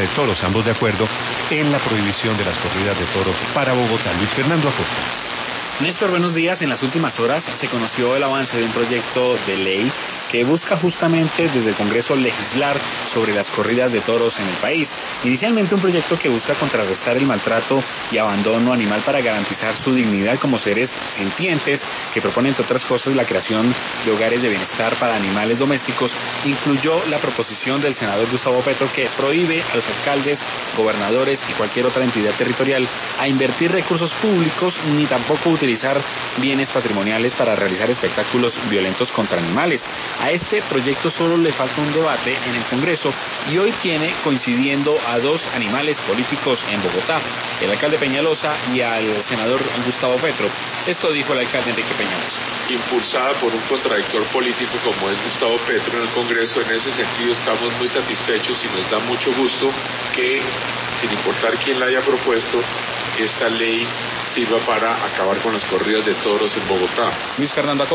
toros, ambos de acuerdo en la prohibición de las corridas de toros para Bogotá. Luis Fernando Acosta. Néstor, buenos días. En las últimas horas se conoció el avance de un proyecto de ley que busca justamente desde el Congreso legislar sobre las corridas de toros en el país. Inicialmente un proyecto que busca contrarrestar el maltrato y abandono animal para garantizar su dignidad como seres sintientes, que propone entre otras cosas la creación de hogares de bienestar para animales domésticos. Incluyó la proposición del senador Gustavo Petro que prohíbe a los alcaldes, gobernadores y cualquier otra entidad territorial a invertir recursos públicos ni tampoco utilizar bienes patrimoniales para realizar espectáculos violentos contra animales. A este proyecto solo le falta un debate en el Congreso y hoy tiene coincidiendo a dos animales políticos en Bogotá, el alcalde Peñalosa y al senador Gustavo Petro. Esto dijo el alcalde Enrique Peñalosa. Impulsada por un contradictor político como es Gustavo Petro en el Congreso, en ese sentido estamos muy satisfechos y nos da mucho gusto que, sin importar quién la haya propuesto, esta ley sirva para acabar con las corridas de toros en Bogotá. Luis Fernando Acosta.